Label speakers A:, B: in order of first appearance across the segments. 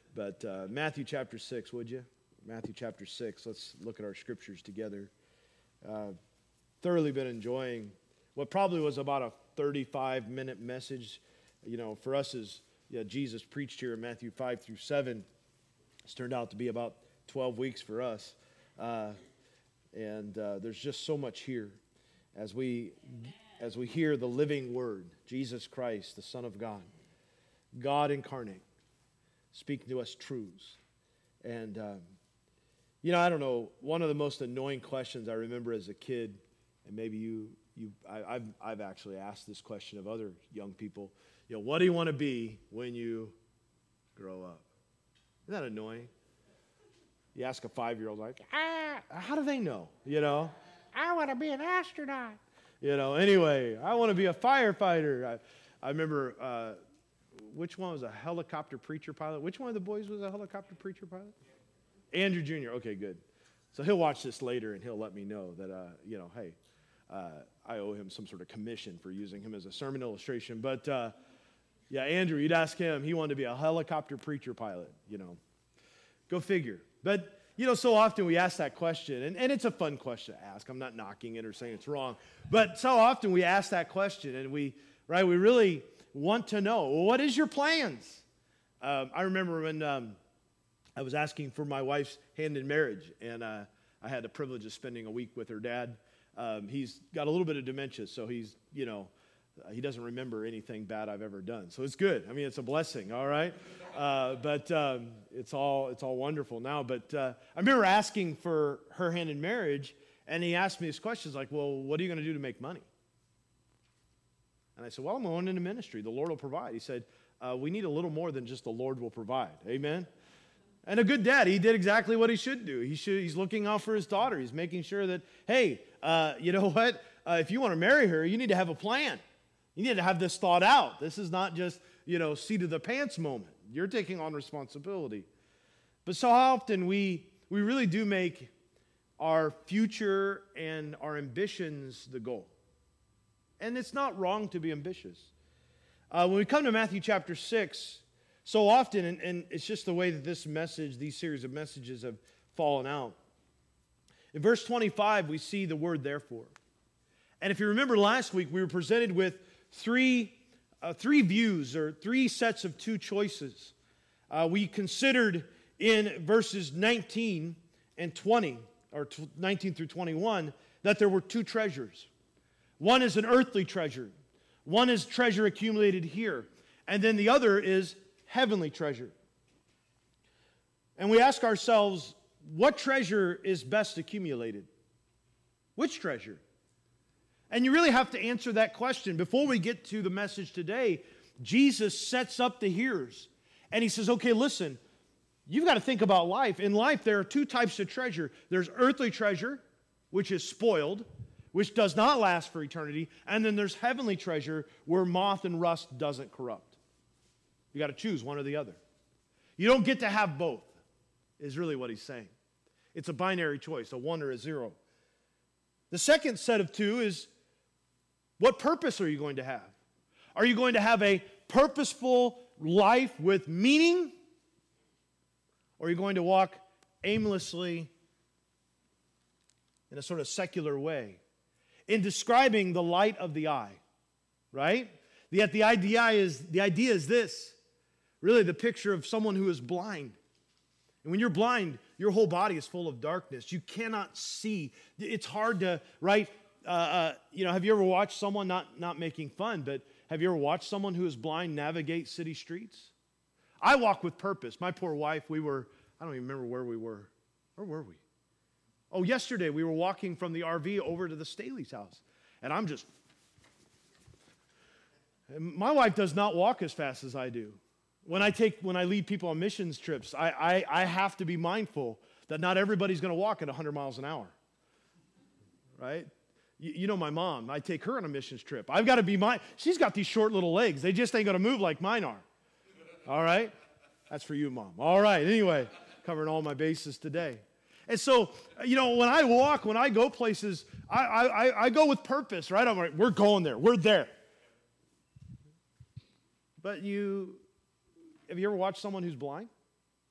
A: But Matthew chapter 6, would you? Matthew chapter 6. Let's look at our scriptures together. Thoroughly been enjoying what probably was about a 35-minute message. You know, for us as Jesus preached here in Matthew 5 through 7. It's turned out to be about 12 weeks for us. And there's just so much here as we hear the living word, Jesus Christ, the Son of God, God incarnate, speaking to us truths. And, I don't know, one of the most annoying questions I remember as a kid, and maybe I've actually asked this question of other young people, what do you want to be when you grow up? Isn't that annoying? You ask a 5-year-old, like, how do they know? I want to be an astronaut. Anyway, I want to be a firefighter. I remember, which one was a helicopter preacher pilot? Which one of the boys was a helicopter preacher pilot? Andrew Jr. Okay, good. So he'll watch this later and he'll let me know that, hey, I owe him some sort of commission for using him as a sermon illustration. But, Andrew, you'd ask him, he wanted to be a helicopter preacher pilot, Go figure. But, so often we ask that question, and it's a fun question to ask. I'm not knocking it or saying it's wrong. But so often we ask that question, and we really want to know, well, what is your plans? I remember when I was asking for my wife's hand in marriage, and I had the privilege of spending a week with her dad. He's got a little bit of dementia, so he's, he doesn't remember anything bad I've ever done. So it's good. I mean, it's a blessing, all right? But it's all wonderful now. But I remember asking for her hand in marriage, and he asked me these questions like, well, what are you going to do to make money? And I said, well, I'm going into ministry. The Lord will provide. He said, we need a little more than just the Lord will provide. Amen? And a good dad, he did exactly what he should do. He's looking out for his daughter. He's making sure that, hey, you know what? If you want to marry her, you need to have a plan. You need to have this thought out. This is not just, seat of the pants moment. You're taking on responsibility. But so often we really do make our future and our ambitions the goal. And it's not wrong to be ambitious. When we come to Matthew chapter 6, so often, and it's just the way that these series of messages have fallen out. In verse 25, we see the word therefore. And if you remember last week, we were presented with three views or three sets of two choices. We considered in verses 19 and 20, or 19 through 21, that there were two treasures. One is an earthly treasure. One is treasure accumulated here. And then the other is heavenly treasure. And we ask ourselves, what treasure is best accumulated? Which treasure? And you really have to answer that question. Before we get to the message today, Jesus sets up the hearers. And he says, okay, listen, you've got to think about life. In life, there are two types of treasure. There's earthly treasure, which is spoiled, which does not last for eternity. And then there's heavenly treasure, where moth and rust doesn't corrupt. You got to choose one or the other. You don't get to have both, is really what he's saying. It's a binary choice, a 1 or a 0. The second set of two is, what purpose are you going to have? Are you going to have a purposeful life with meaning? Or are you going to walk aimlessly in a sort of secular way in describing the light of the eye, right? Yet the idea is this, really the picture of someone who is blind. And when you're blind, your whole body is full of darkness. You cannot see. It's hard to, right? Have you ever watched someone, not making fun, but have you ever watched someone who is blind navigate city streets? I walk with purpose. My poor wife, I don't even remember where we were. Where were we? Oh, yesterday we were walking from the RV over to the Staley's house. And my wife does not walk as fast as I do. When I lead people on missions trips, I have to be mindful that not everybody's going to walk at 100 miles an hour, right? You know my mom. I take her on a missions trip. I've got to be she's got these short little legs. They just ain't going to move like mine are. All right? That's for you, Mom. All right. Anyway, covering all my bases today. And so, when I go places, I go with purpose, right? I'm like, we're going there. We're there. But have you ever watched someone who's blind?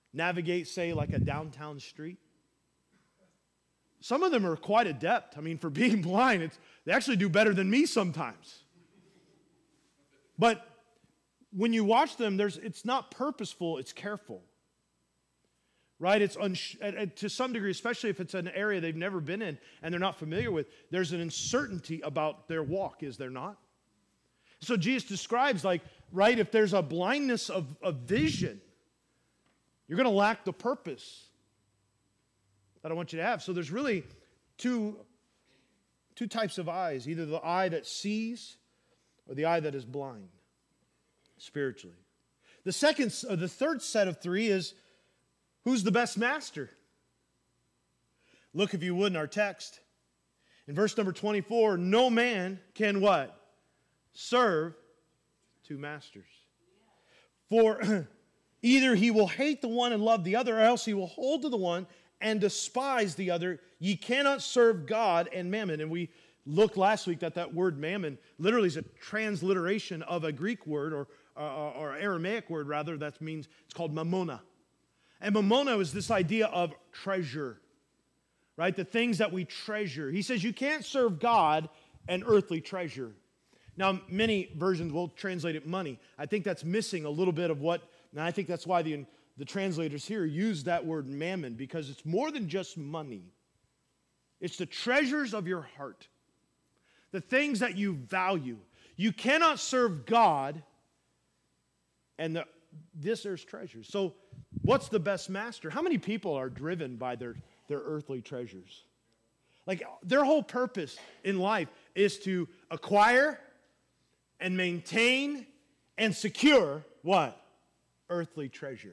A: navigate, say, like a downtown street. Some of them are quite adept. I mean, for being blind, they actually do better than me sometimes. But when you watch them, it's not purposeful, it's careful. Right? It's to some degree, especially if it's an area they've never been in and they're not familiar with, there's an uncertainty about their walk, is there not? So Jesus describes, like, right, if there's a blindness of vision, you're going to lack the purpose that I want you to have. So there's really two types of eyes, either the eye that sees or the eye that is blind spiritually. The third set of three is, who's the best master? Look, if you would, in our text. In verse number 24, no man can what? Serve two masters. For either he will hate the one and love the other, or else he will hold to the one and despise the other. Ye cannot serve God and mammon. And we looked last week that word mammon literally is a transliteration of a Greek word, or Aramaic word rather, that means, it's called mamona. And mamona is this idea of treasure, right? The things that we treasure. He says you can't serve God and earthly treasure. Now, many versions will translate it money. I think that's missing a little bit of what, and I think that's why the translators here use that word mammon, because it's more than just money. It's the treasures of your heart, the things that you value. You cannot serve God and this earth's treasures. So what's the best master? How many people are driven by their earthly treasures? Like, their whole purpose in life is to acquire and maintain and secure what? Earthly treasure.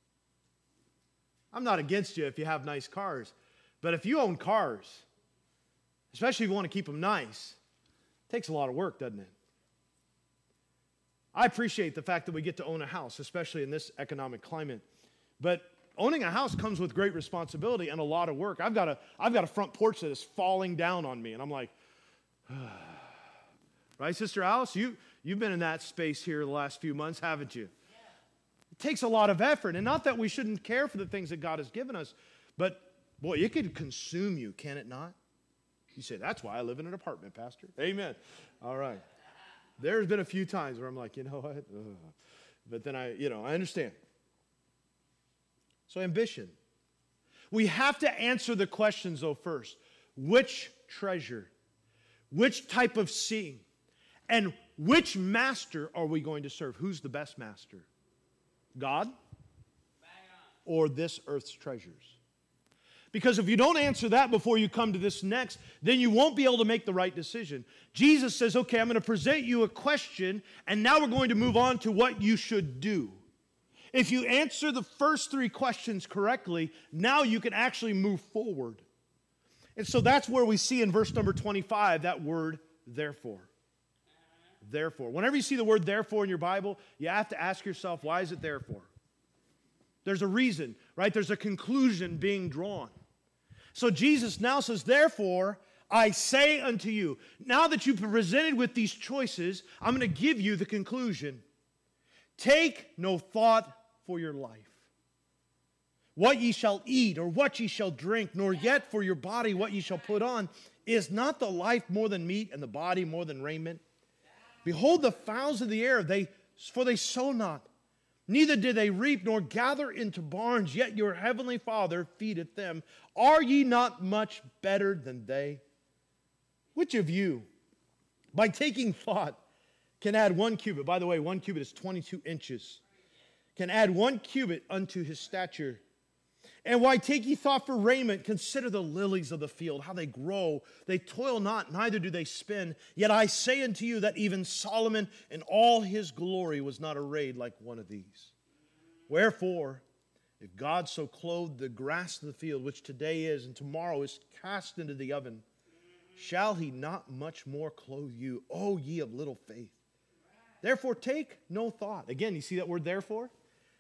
A: I'm not against you if you have nice cars, but if you own cars, especially if you want to keep them nice, it takes a lot of work, doesn't it? I appreciate the fact that we get to own a house, especially in this economic climate, but owning a house comes with great responsibility and a lot of work. I've got a front porch that is falling down on me, and I'm like, right, Sister Alice? You've been in that space here the last few months, haven't you? It takes a lot of effort, and not that we shouldn't care for the things that God has given us, but, boy, it could consume you, can it not? You say, that's why I live in an apartment, Pastor. Amen. All right. There's been a few times where I'm like, you know what? Ugh. But then I understand. So ambition. We have to answer the questions, though, first. Which treasure? Which type of seeing? And which master are we going to serve? Who's the best master? God or this earth's treasures? Because if you don't answer that before you come to this next, then you won't be able to make the right decision. Jesus says, okay, I'm going to present you a question, and now we're going to move on to what you should do. If you answer the first three questions correctly, now you can actually move forward. And so that's where we see in verse number 25 that word, therefore. Therefore. Whenever you see the word therefore in your Bible, you have to ask yourself, why is it therefore? There's a reason, right? There's a conclusion being drawn. So Jesus now says, therefore, I say unto you, now that you've been presented with these choices, I'm going to give you the conclusion. Take no thought for your life, what ye shall eat or what ye shall drink, nor yet for your body what ye shall put on. Is not the life more than meat, and the body more than raiment? Behold the fowls of the air, for they sow not, neither do they reap nor gather into barns, yet your heavenly Father feedeth them. Are ye not much better than they? Which of you, by taking thought, can add 1 cubit? By the way, 1 cubit is 22 inches. Can add 1 cubit unto his stature. And why take ye thought for raiment? Consider the lilies of the field, how they grow. They toil not, neither do they spin. Yet I say unto you that even Solomon in all his glory was not arrayed like one of these. Wherefore, if God so clothed the grass of the field, which today is and tomorrow is cast into the oven, shall he not much more clothe you, O ye of little faith? Therefore take no thought. Again, you see that word therefore?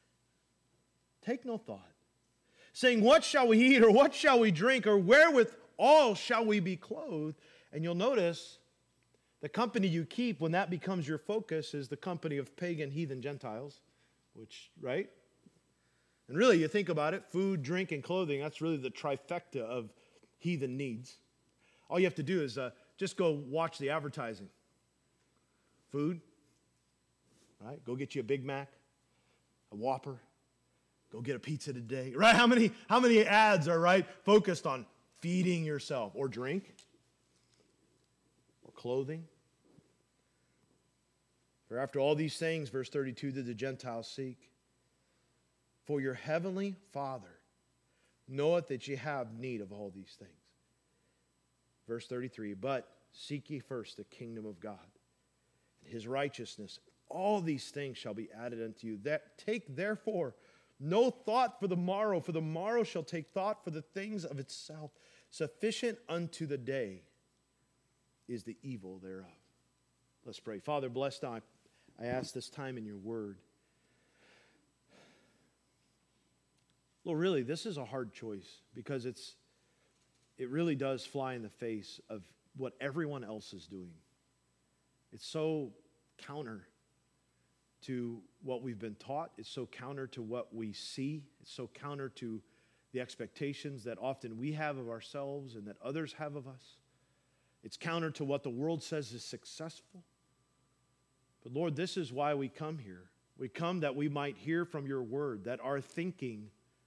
A: Take no thought, saying, what shall we eat, or what shall we drink, or wherewith all shall we be clothed? And you'll notice the company you keep when that becomes your focus is the company of pagan, heathen Gentiles, which, right? And really, you think about it, food, drink, and clothing, that's really the trifecta of heathen needs. All you have to do is just go watch the advertising. Food, right? Go get you a Big Mac, a Whopper. Go get a pizza today, right? How many ads are, right, focused on feeding yourself, or drink, or clothing? For after all these things, verse 32, did the Gentiles seek. For your heavenly Father knoweth that ye have need of all these things. Verse 33, but seek ye first the kingdom of God, and his righteousness. All these things shall be added unto you. Take therefore no thought for the morrow shall take thought for the things of itself. Sufficient unto the day is the evil thereof. Let's pray. Father, bless now. I ask this time in your word. Well, really, this is a hard choice because it really does fly in the face of what everyone else is doing. It's so counter to what we've been taught. It's so counter to what we see. It's so counter to the expectations that often we have of ourselves and that others have of us. It's counter to what the world says is successful. But Lord, this is why we come here. We come that we might hear from your word, that our thinking,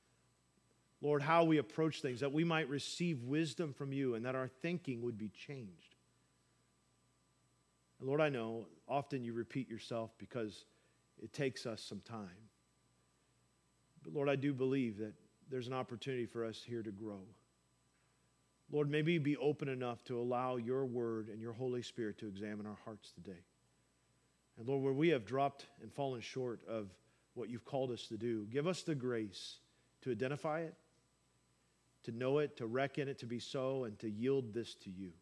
A: Lord, how we approach things, that we might receive wisdom from you and that our thinking would be changed. And Lord, I know often you repeat yourself because it takes us some time. But Lord, I do believe that there's an opportunity for us here to grow. Lord, maybe be open enough to allow your word and your Holy Spirit to examine our hearts today. And Lord, where we have dropped and fallen short of what you've called us to do, give us the grace to identify it, to know it, to reckon it to be so, and to yield this to you.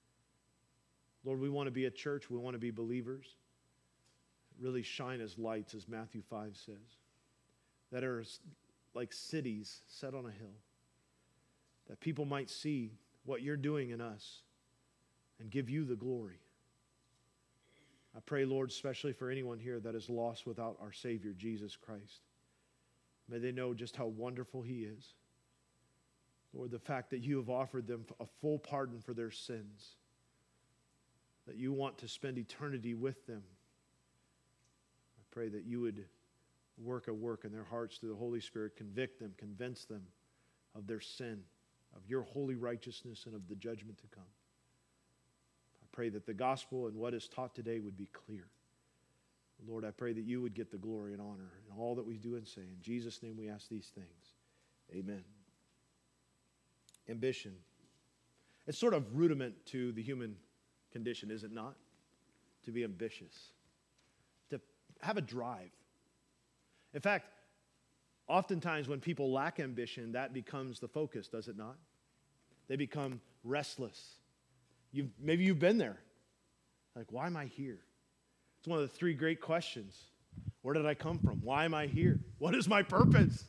A: Lord, we want to be a church. We want to be believers. Really shine as lights, as Matthew 5 says, that are like cities set on a hill, that people might see what you're doing in us and give you the glory. I pray, Lord, especially for anyone here that is lost without our Savior, Jesus Christ. May they know just how wonderful he is. Lord, the fact that you have offered them a full pardon for their sins, that you want to spend eternity with them. I pray that you would work a work in their hearts through the Holy Spirit, convict them, convince them of their sin, of your holy righteousness, and of the judgment to come. I pray that the gospel and what is taught today would be clear. Lord, I pray that you would get the glory and honor in all that we do and say. In Jesus' name we ask these things. Amen. Ambition. It's sort of rudiment to the human condition, is it not? To be ambitious. To have a drive. In fact, oftentimes when people lack ambition, that becomes the focus, does it not? They become restless. Maybe you've been there. Like, why am I here? It's one of the three great questions. Where did I come from? Why am I here? What is my purpose?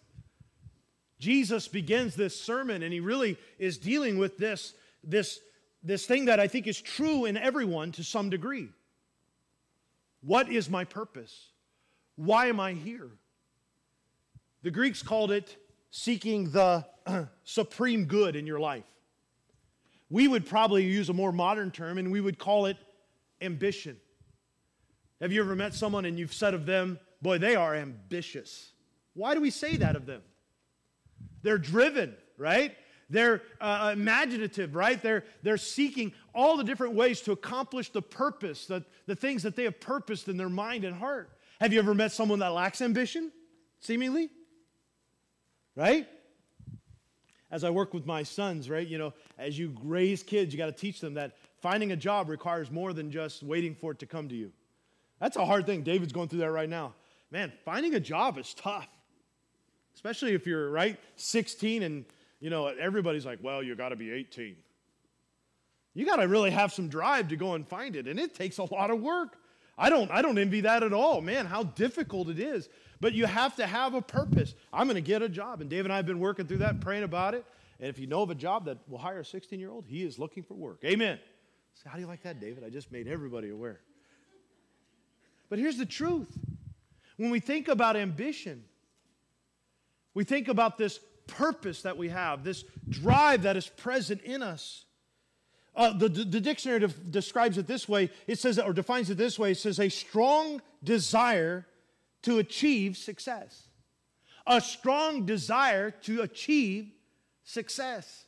A: Jesus begins this sermon, and he really is dealing with this thing that I think is true in everyone to some degree. What is my purpose? Why am I here? The Greeks called it seeking the supreme good in your life. We would probably use a more modern term, and we would call it ambition. Have you ever met someone and you've said of them, boy, they are ambitious? Why do we say that of them? They're driven, right? They're imaginative, right? They're seeking all the different ways to accomplish the purpose, the things that they have purposed in their mind and heart. Have you ever met someone that lacks ambition, seemingly? Right? As I work with my sons, right, as you raise kids, you got to teach them that finding a job requires more than just waiting for it to come to you. That's a hard thing. David's going through that right now. Man, finding a job is tough. Especially if you're, 16 and, everybody's like, well, you got to be 18. You got to really have some drive to go and find it, and it takes a lot of work. I don't envy that at all. Man, how difficult it is. But you have to have a purpose. I'm going to get a job. And Dave and I have been working through that, praying about it. And if you know of a job that will hire a 16-year-old, he is looking for work. Amen. So how do you like that, David? I just made everybody aware. But here's the truth. When we think about ambition, We think about this purpose that we have, this drive that is present in us. The dictionary describes it this way. It says, or defines it this way. It says, a strong desire to achieve success. A strong desire to achieve success.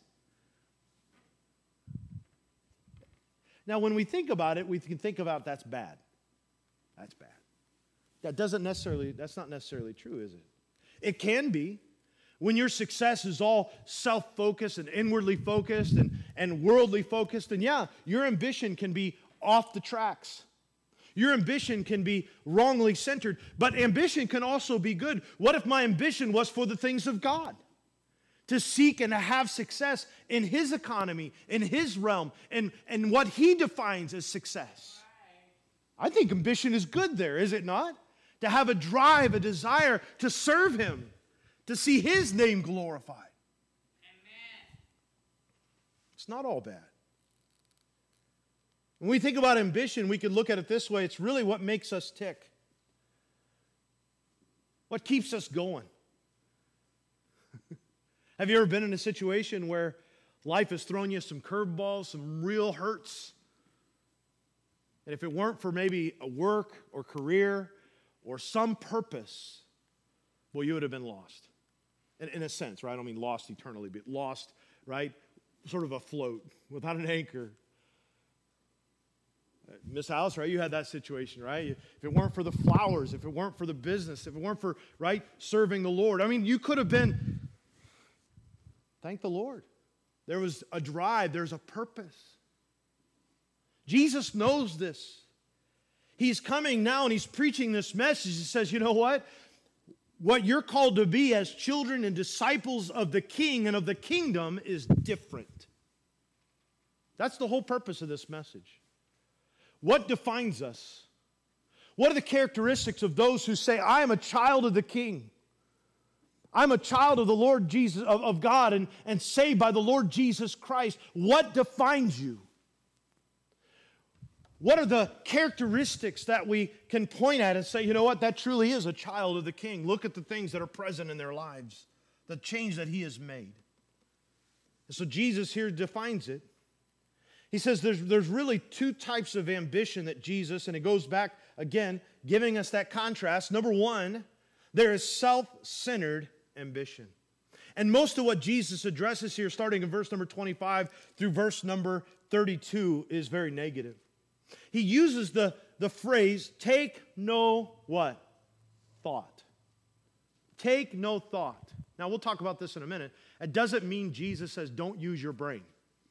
A: Now, when we think about it, we can think about that's bad. That's bad. That's not necessarily true, is it? It can be. When your success is all self-focused and inwardly focused and worldly focused, then yeah, your ambition can be off the tracks. Your ambition can be wrongly centered, but ambition can also be good. What if my ambition was for the things of God? To seek and to have success in His economy, in His realm, and what He defines as success. I think ambition is good there, is it not? To have a drive, a desire to serve Him, to see His name glorified. Amen. It's not all bad. When we think about ambition, we can look at it this way. It's really what makes us tick. What keeps us going. Have you ever been in a situation where life has thrown you some curveballs, some real hurts? And if it weren't for maybe a work or career or some purpose, well, you would have been lost. In a sense, right? I don't mean lost eternally, but lost, right? Sort of afloat, without an anchor. Miss Alice, right? You had that situation, right? If it weren't for the flowers, if it weren't for the business, if it weren't for, right, serving the Lord. I mean, you could have been, thank the Lord. There was a drive, there's a purpose. Jesus knows this. He's coming now and He's preaching this message. He says, you know what? What you're called to be as children and disciples of the King and of the kingdom is different. That's the whole purpose of this message. What defines us? What are the characteristics of those who say, I am a child of the King? I'm a child of the Lord Jesus, of God, and saved by the Lord Jesus Christ. What defines you? What are the characteristics that we can point at and say, you know what, that truly is a child of the King. Look at the things that are present in their lives, the change that He has made. And so Jesus here defines it. He says there's really two types of ambition that Jesus, and it goes back again, giving us that contrast. Number one, there is self-centered ambition. And most of what Jesus addresses here, starting in verse number 25 through verse number 32, is very negative. He uses the phrase, take no what? Thought. Take no thought. Now, we'll talk about this in a minute. It doesn't mean Jesus says, don't use your brain.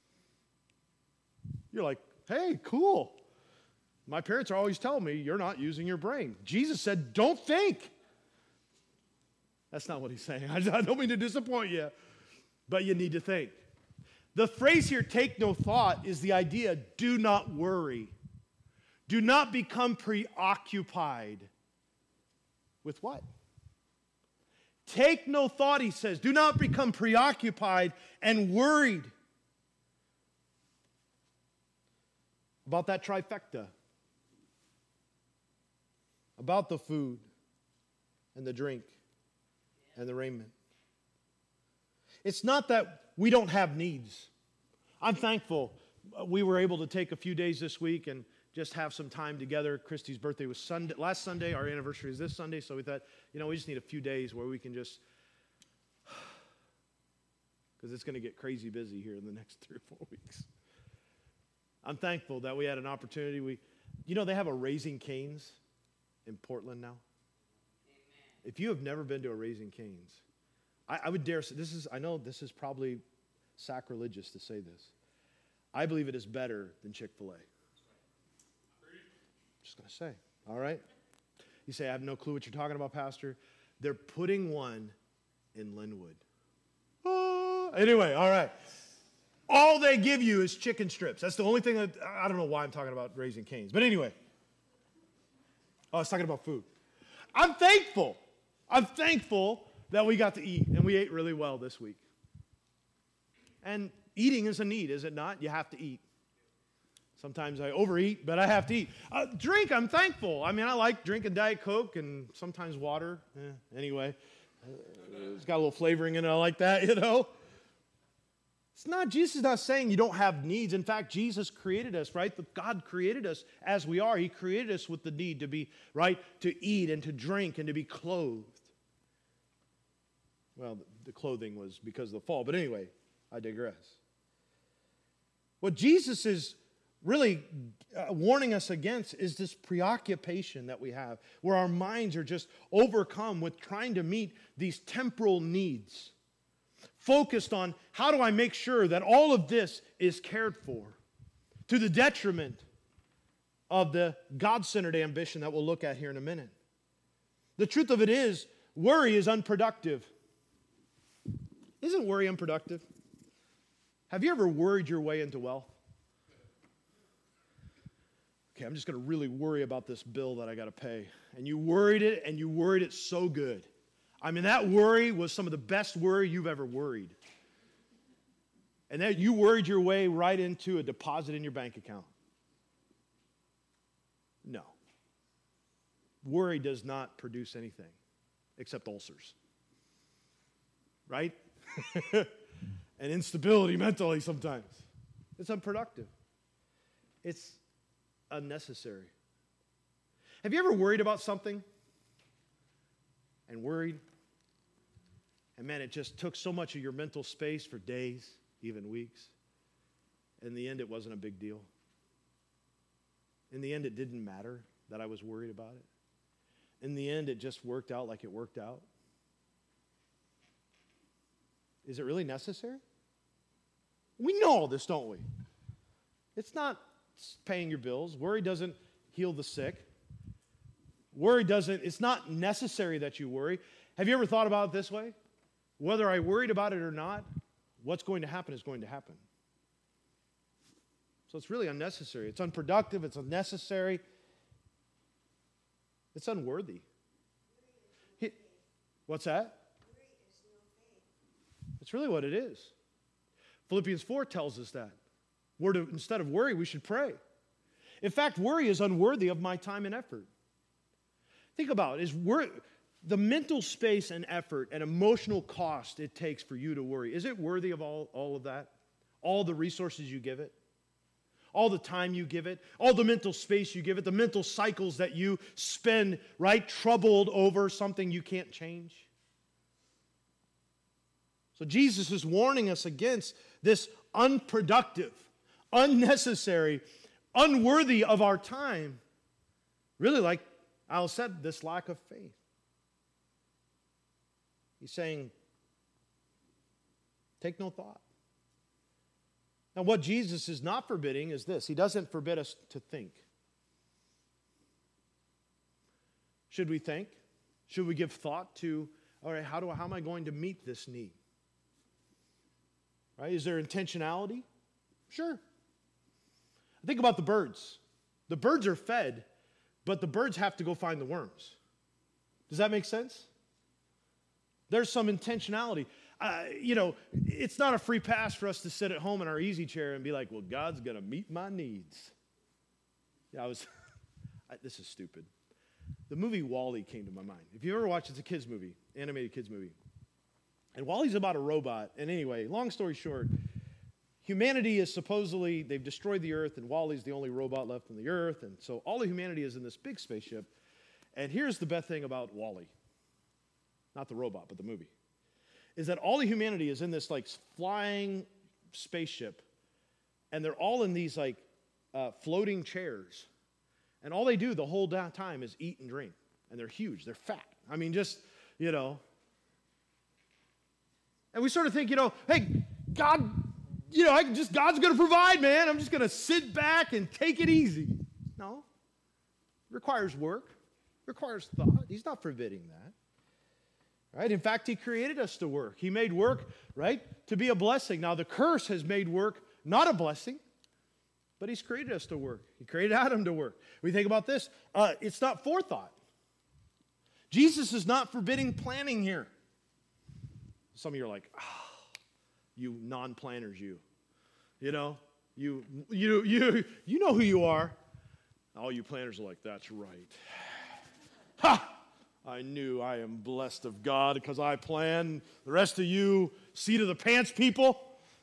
A: You're like, hey, cool. My parents are always telling me you're not using your brain. Jesus said, don't think. That's not what He's saying. I don't mean to disappoint you, but you need to think. The phrase here, take no thought, is the idea, do not worry. Do not become preoccupied. With what? Take no thought, He says. Do not become preoccupied and worried about that trifecta. About the food and the drink and the raiment. It's not that we don't have needs. I'm thankful we were able to take a few days this week and just have some time together. Christy's birthday was last Sunday. Our anniversary is this Sunday. So we thought, we just need a few days where we can just, because it's going to get crazy busy here in the next 3 or 4 weeks. I'm thankful that we had an opportunity. They have a Raising Cane's in Portland now. Amen. If you have never been to a Raising Cane's, I would dare say, I know this is probably sacrilegious to say this. I believe it is better than Chick-fil-A. Just going to say, all right? You say, I have no clue what you're talking about, Pastor. They're putting one in Linwood. Anyway, all right. All they give you is chicken strips. That's the only thing that, I don't know why I'm talking about Raising Cane's. But anyway. I was talking about food. I'm thankful that we got to eat, and we ate really well this week. And eating is a need, is it not? You have to eat. Sometimes I overeat, but I have to eat. Drink, I'm thankful. I mean, I like drinking Diet Coke and sometimes water. Anyway, It's got a little flavoring in it. I like that, you know. It's not, Jesus is not saying you don't have needs. In fact, Jesus created us, right? God created us as we are. He created us with the need to be, right, to eat and to drink and to be clothed. Well, the clothing was because of the fall. But anyway, I digress. What Jesus is really warning us against is this preoccupation that we have, where our minds are just overcome with trying to meet these temporal needs, focused on how do I make sure that all of this is cared for, to the detriment of the God-centered ambition that we'll look at here in a minute. The truth of it is, worry is unproductive. Isn't worry unproductive? Have you ever worried your way into wealth? Okay, I'm just going to really worry about this bill that I got to pay. And you worried it, and you worried it so good. I mean, that worry was some of the best worry you've ever worried. And then you worried your way right into a deposit in your bank account. No. Worry does not produce anything except ulcers. Right? And instability mentally sometimes. It's unproductive. It's unnecessary. Have you ever worried about something and worried? And man, it just took so much of your mental space for days, even weeks. In the end, it wasn't a big deal. In the end, it didn't matter that I was worried about it. In the end, it just worked out like it worked out. Is it really necessary? We know all this, don't we? It's not paying your bills. Worry doesn't heal the sick. It's not necessary that you worry. Have you ever thought about it this way? Whether I worried about it or not, what's going to happen is going to happen. So it's really unnecessary. It's unproductive. It's unnecessary. It's unworthy. What's that? It's really what it is. Philippians 4 tells us that. Instead of worry, we should pray. In fact, worry is unworthy of my time and effort. Think about it. The mental space and effort and emotional cost it takes for you to worry, is it worthy of all of that? All the resources you give it? All the time you give it? All the mental space you give it? The mental cycles that you spend, right, troubled over something you can't change? So Jesus is warning us against this unproductive, unnecessary, unworthy of our time. Really, like Al said, this lack of faith. He's saying, take no thought. Now, what Jesus is not forbidding is this. He doesn't forbid us to think. Should we think? Should we give thought to, all right, how am I going to meet this need? Right? Is there intentionality? Sure. Think about the birds. The birds are fed, but the birds have to go find the worms. Does that make sense? There's some intentionality. It's not a free pass for us to sit at home in our easy chair and be like, well, God's going to meet my needs. Yeah, this is stupid. The movie WALL-E came to my mind. If you ever watched, it's a kids movie, animated kids movie. And WALL-E's about a robot. And anyway, long story short, humanity is supposedly, they've destroyed the earth, and WALL-E's the only robot left on the earth. And so all of humanity is in this big spaceship. And here's the best thing about WALL-E. Not the robot, but the movie. Is that all of humanity is in this like flying spaceship. And they're all in these like floating chairs. And all they do the whole time is eat and drink. And they're huge. They're fat. I mean, just, And we sort of think, hey, God, God's going to provide, man. I'm just going to sit back and take it easy. No. It requires work. It requires thought. He's not forbidding that. Right? In fact, he created us to work. He made work, right, to be a blessing. Now, the curse has made work not a blessing, but he's created us to work. He created Adam to work. We think about this. It's not forethought. Jesus is not forbidding planning here. Some of you are like, you non-planners, you. You know who you are. All you planners are like, that's right. Ha! I knew I am blessed of God because I plan. The rest of you, seat of the pants people.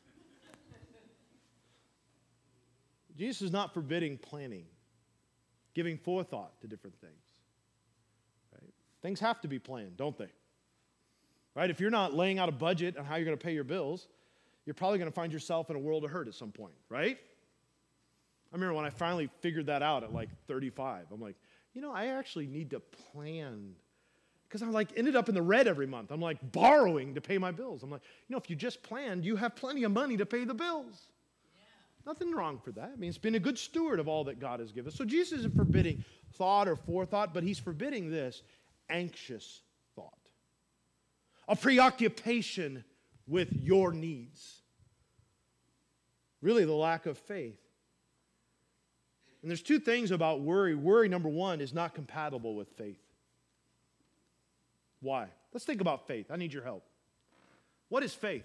A: Jesus is not forbidding planning, giving forethought to different things. Right? Things have to be planned, don't they? Right? If you're not laying out a budget on how you're going to pay your bills, you're probably going to find yourself in a world of hurt at some point, right? I remember when I finally figured that out at like 35. I'm like, I actually need to plan. Because I ended up in the red every month. I'm like borrowing to pay my bills. I'm like, if you just planned, you have plenty of money to pay the bills. Yeah. Nothing wrong for that. I mean, it's been a good steward of all that God has given us. So Jesus isn't forbidding thought or forethought, but he's forbidding this anxious thought. A preoccupation with your needs. Really, the lack of faith. And there's two things about worry. Worry, number one, is not compatible with faith. Why? Let's think about faith. I need your help. What is faith?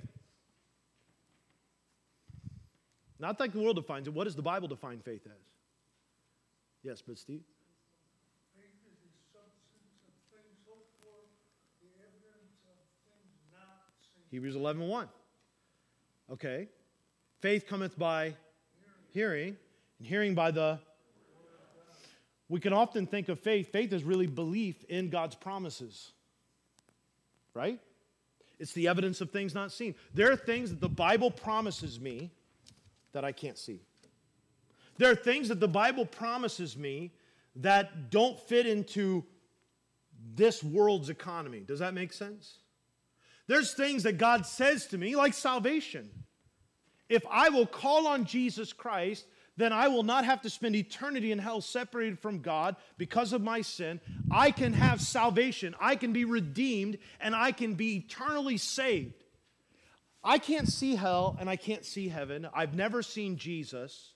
A: Not like the world defines it. What does the Bible define faith as? Yes, but Steve?
B: Faith is the substance of things hoped for, the evidence of things not seen.
A: Hebrews 11:1. Okay. Faith cometh by hearing, and hearing by the... We can often think of faith. Faith is really belief in God's promises. Right? It's the evidence of things not seen. There are things that the Bible promises me that I can't see. There are things that the Bible promises me that don't fit into this world's economy. Does that make sense? There's things that God says to me, like salvation. If I will call on Jesus Christ, then I will not have to spend eternity in hell separated from God because of my sin. I can have salvation. I can be redeemed, and I can be eternally saved. I can't see hell, and I can't see heaven. I've never seen Jesus.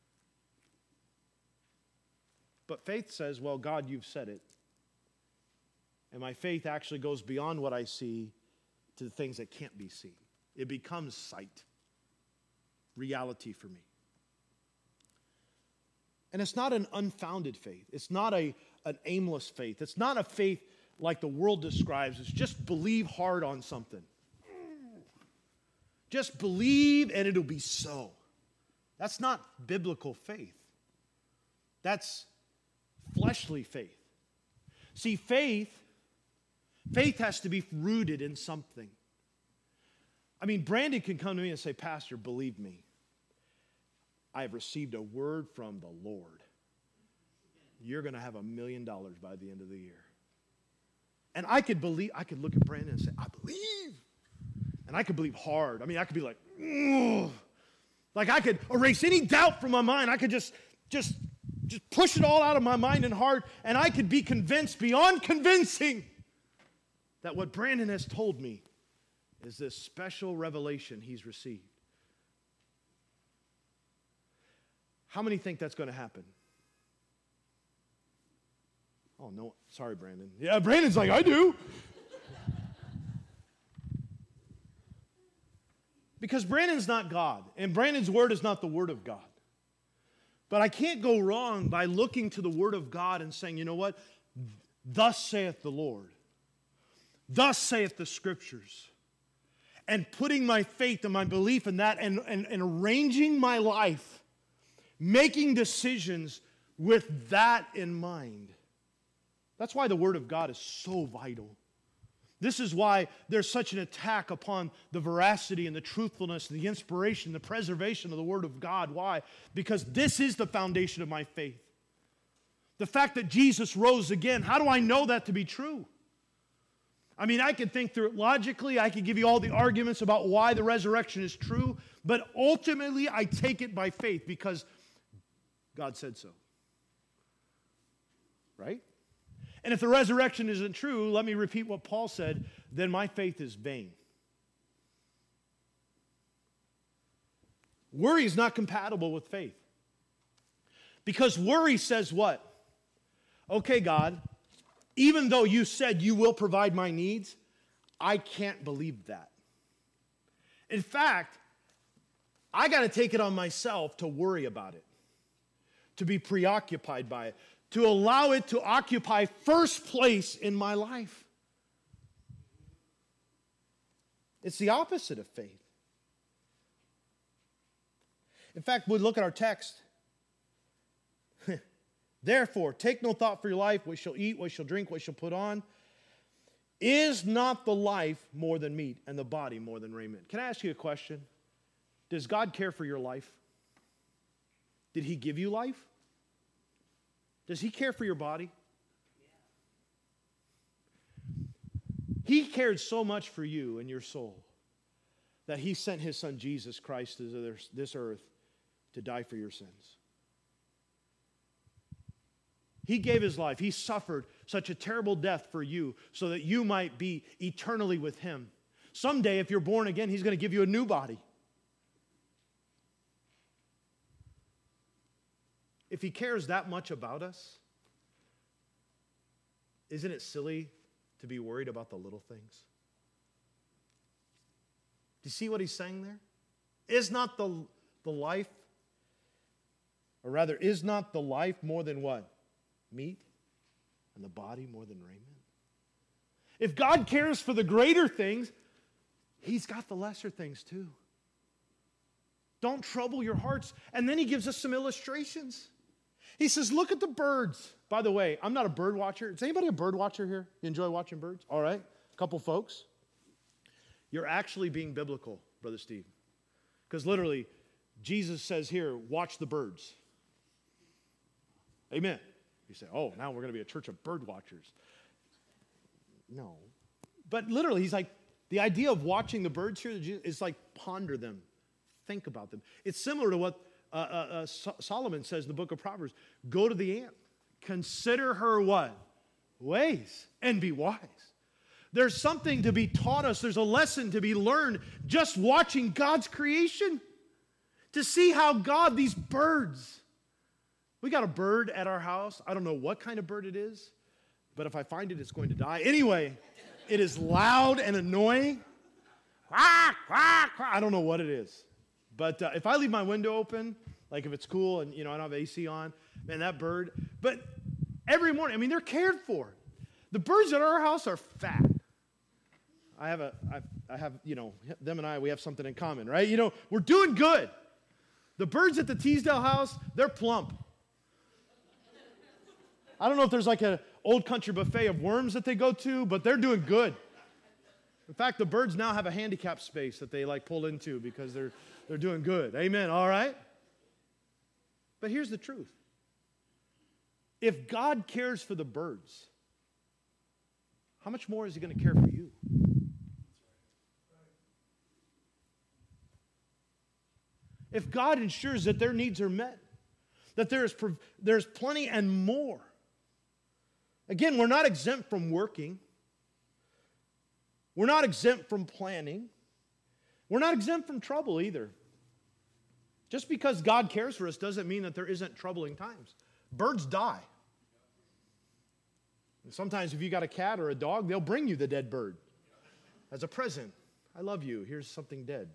A: But faith says, well, God, you've said it. And my faith actually goes beyond what I see to the things that can't be seen. It becomes sight, reality for me. And it's not an unfounded faith. It's not an aimless faith. It's not a faith like the world describes. It's just believe hard on something. Just believe and it'll be so. That's not biblical faith. That's fleshly faith. See, faith has to be rooted in something. I mean, Brandon can come to me and say, Pastor, believe me. I have received a word from the Lord. You're going to have $1 million by the end of the year. And I could look at Brandon and say, I believe. And I could believe hard. I mean, I could be like, ugh. Like I could erase any doubt from my mind. I could just push it all out of my mind and heart. And I could be convinced beyond convincing that what Brandon has told me is this special revelation he's received. How many think that's going to happen? Oh, no. Sorry, Brandon. Yeah, Brandon's like, I do. Because Brandon's not God, and Brandon's word is not the word of God. But I can't go wrong by looking to the word of God and saying, you know what? Thus saith the Lord. Thus saith the Scriptures. And putting my faith and my belief in that and arranging my life, making decisions with that in mind. That's why the Word of God is so vital. This is why there's such an attack upon the veracity and the truthfulness, the inspiration, the preservation of the Word of God. Why? Because this is the foundation of my faith. The fact that Jesus rose again, how do I know that to be true? I mean, I could think through it logically. I could give you all the arguments about why the resurrection is true. But ultimately, I take it by faith because God said so. Right? And if the resurrection isn't true, let me repeat what Paul said, then my faith is vain. Worry is not compatible with faith. Because worry says what? Okay, God, even though you said you will provide my needs, I can't believe that. In fact, I got to take it on myself to worry about it, to be preoccupied by it, to allow it to occupy first place in my life. It's the opposite of faith. In fact, we look at our text. Therefore, take no thought for your life, what shall eat, what shall drink, what shall put on. Is not the life more than meat, and the body more than raiment? Can I ask you a question? Does God care for your life? Did He give you life? Does He care for your body? He cared so much for you and your soul that He sent His Son Jesus Christ to this earth to die for your sins. He gave His life. He suffered such a terrible death for you so that you might be eternally with Him. Someday, if you're born again, He's going to give you a new body. If He cares that much about us, isn't it silly to be worried about the little things? Do you see what He's saying there? Is not the life, or rather, is not the life more than what? Meat, and the body more than raiment? If God cares for the greater things, He's got the lesser things too. Don't trouble your hearts. And then He gives us some illustrations. He says, look at the birds. By the way, I'm not a bird watcher. Is anybody a bird watcher here? You enjoy watching birds? All right, a couple folks. You're actually being biblical, Brother Steve. Because literally, Jesus says here, watch the birds. Amen. You say, oh, now we're going to be a church of bird watchers. No. But literally, He's like, the idea of watching the birds here is like ponder them. Think about them. It's similar to what Solomon says in the book of Proverbs. Go to the ant. Consider her what? Ways. And be wise. There's something to be taught us. There's a lesson to be learned just watching God's creation. To see how God, these birds. We got a bird at our house. I don't know what kind of bird it is, but if I find it, it's going to die. Anyway, it is loud and annoying. Quack, quack, quack. I don't know what it is. But if I leave my window open, like if it's cool and, I don't have AC on, man, that bird. But every morning, they're cared for. The birds at our house are fat. I have, them and I, we have something in common, right? We're doing good. The birds at the Teasdale house, they're plump. I don't know if there's like an old country buffet of worms that they go to, but they're doing good. In fact, the birds now have a handicap space that they pull into because they're doing good. Amen, all right? But here's the truth. If God cares for the birds, how much more is He going to care for you? If God ensures that their needs are met, that there's plenty and more. Again, we're not exempt from working. We're not exempt from planning. We're not exempt from trouble either. Just because God cares for us doesn't mean that there isn't troubling times. Birds die. And sometimes if you got a cat or a dog, they'll bring you the dead bird as a present. I love you. Here's something dead.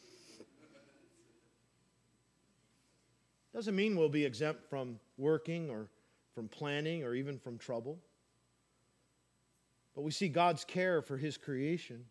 A: Doesn't mean we'll be exempt from working or from planning or even from trouble. But we see God's care for His creation.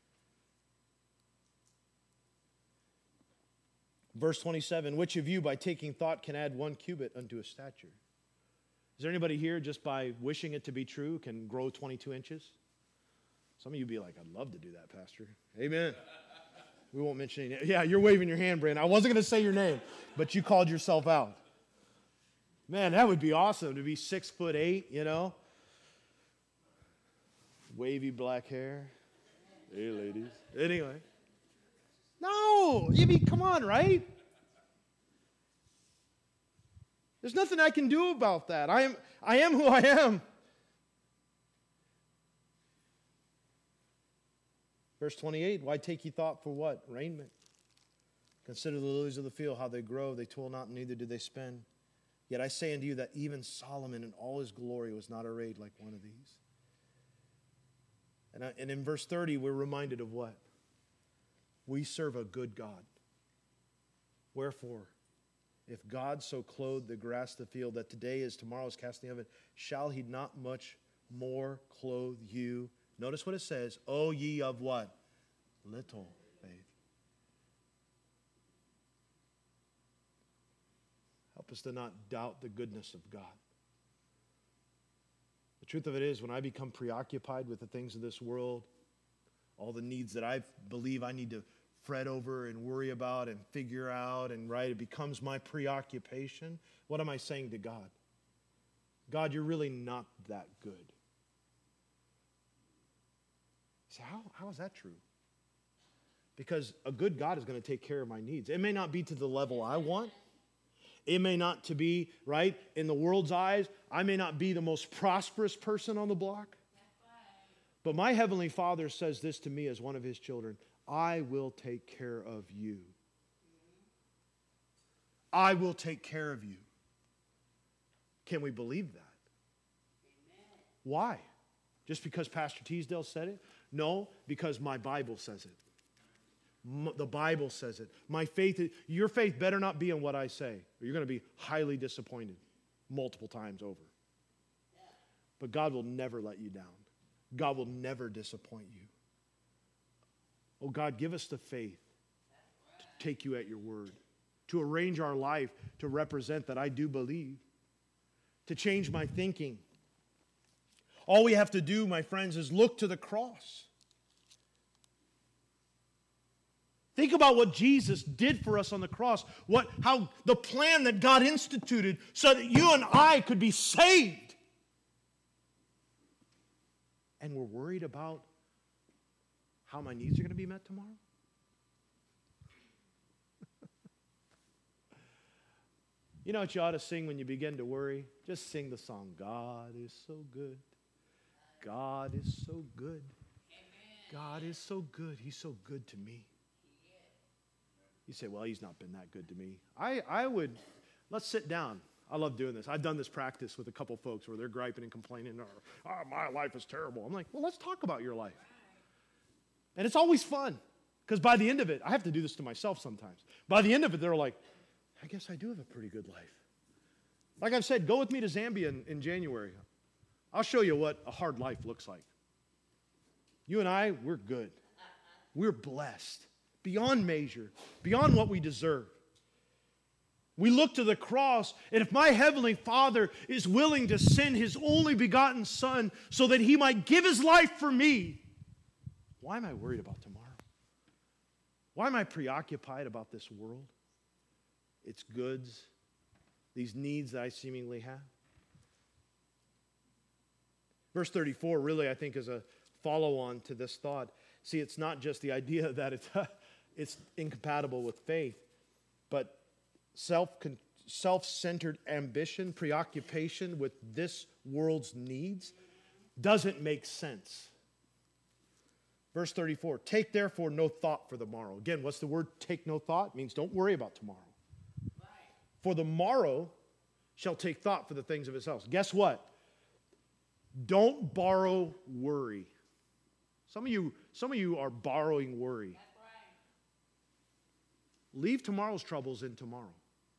A: Verse 27, which of you by taking thought can add 1 cubit unto his stature? Is there anybody here just by wishing it to be true can grow 22 inches? Some of you be like, I'd love to do that, Pastor. Amen. We won't mention any names. Yeah, you're waving your hand, Brandon. I wasn't going to say your name, but you called yourself out. Man, that would be awesome to be 6'8", Wavy black hair. Hey, ladies. Anyway. No, come on, right? There's nothing I can do about that. I am who I am. Verse 28, why take ye thought for what? Raiment. Consider the lilies of the field, how they grow. They toil not, neither do they spin. Yet I say unto you that even Solomon in all his glory was not arrayed like one of these. And in verse 30, we're reminded of what? We serve a good God. Wherefore, If God so clothed the grass of the field that today is tomorrow's cast in the oven, shall he not much more clothe you? Notice what it says. O ye of what? Little faith. Help us to not doubt the goodness of God. The truth of it is, when I become preoccupied with the things of this world, all the needs that I believe I need to fret over and worry about and figure out and right, it becomes my preoccupation. What am I saying to God? God, you're really not that good. So how is that true? Because a good God is going to take care of my needs. It may not be to the level I want. It may not to be, right, in the world's eyes, I may not be the most prosperous person on the block. But my Heavenly Father says this to me as one of His children: I will take care of you. I will take care of you. Can we believe that? Amen. Why? Just because Pastor Teasdale said it? No, because my Bible says it. The Bible says it. My faith, your faith better not be in what I say, or you're going to be highly disappointed multiple times over. But God will never let you down. God will never disappoint you. Oh God, give us the faith to take you at your word, to arrange our life to represent that I do believe, to change my thinking. All we have to do, my friends, is look to the cross. Think about what Jesus did for us on the cross, how the plan that God instituted so that you and I could be saved. And we're worried about how my needs are going to be met tomorrow? You know what you ought to sing when you begin to worry? Just sing the song, God is so good. God is so good. God is so good. He's so good to me. You say, well, He's not been that good to me. Let's sit down. I love doing this. I've done this practice with a couple folks where they're griping and complaining, or, my life is terrible. I'm like, well, let's talk about your life. And it's always fun, because by the end of it, I have to do this to myself sometimes. By the end of it, they're like, I guess I do have a pretty good life. Like I've said, go with me to Zambia in January. I'll show you what a hard life looks like. You and I, we're good. We're blessed. Beyond measure, beyond what we deserve. We look to the cross, and if my Heavenly Father is willing to send His only begotten Son so that He might give His life for me, why am I worried about tomorrow? Why am I preoccupied about this world, its goods, these needs that I seemingly have? Verse 34 really, I think, is a follow-on to this thought. See, it's not just the idea that it's incompatible with faith, but self-centered ambition, preoccupation with this world's needs doesn't make sense. Verse 34, take therefore no thought for the morrow. Again, what's the word take no thought? It means don't worry about tomorrow. Right. For the morrow shall take thought for the things of itself. Guess what? Don't borrow worry. Some of you are borrowing worry. That's right. Leave tomorrow's troubles in tomorrow.